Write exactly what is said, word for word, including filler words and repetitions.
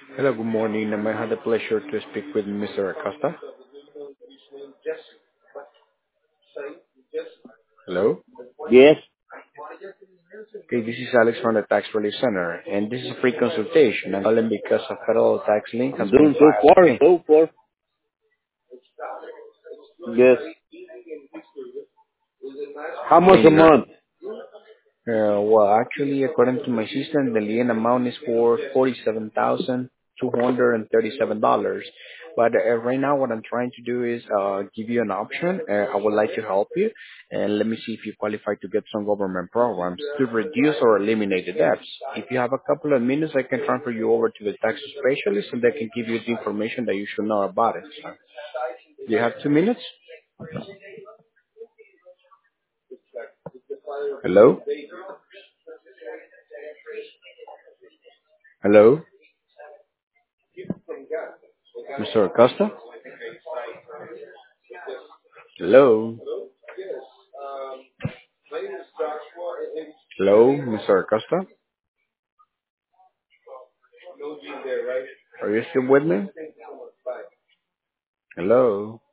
Hello, good morning. Um, I had the pleasure to speak with mister Acosta. Hello. Yes. Okay, this is Alex from the Tax Relief Center, and this is a free consultation. I'm calling because a federal tax lien has I'm been doing so filed. far, Okay. so far. Yes. How much And a you're, month? uh, well, actually, according to my system, the lien amount is for forty-seven thousand two hundred and thirty-seven dollars. But uh, right now, what I'm trying to do is uh, give you an option. Uh, I would like to help you, and let me see if you qualify to get some government programs to reduce or eliminate the debts. If you have a couple of minutes, I can transfer you over to the tax specialist, and they can give you the information that you should know about it. Do you have two minutes? Hello? Hello? mister Acosta? Hello? Hello, mister Acosta? Are you still with me? Hello?